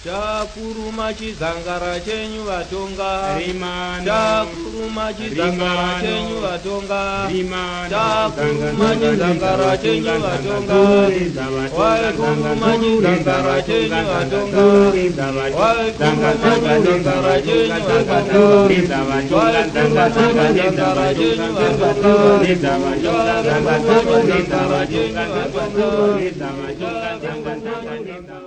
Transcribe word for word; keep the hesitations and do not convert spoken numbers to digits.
chakuruma chizangara chenyu vatonga Rimano, chakuruma chizangara Rimano, chenyu vatonga Rimano, chakuruma chizangara chenyu vatonga waikuruma chizangara chenyu vatonga waikuruma chizangara chenyu vatonga waikuruma chizangara chenyu vatonga waikuruma chizangara chenyu vatonga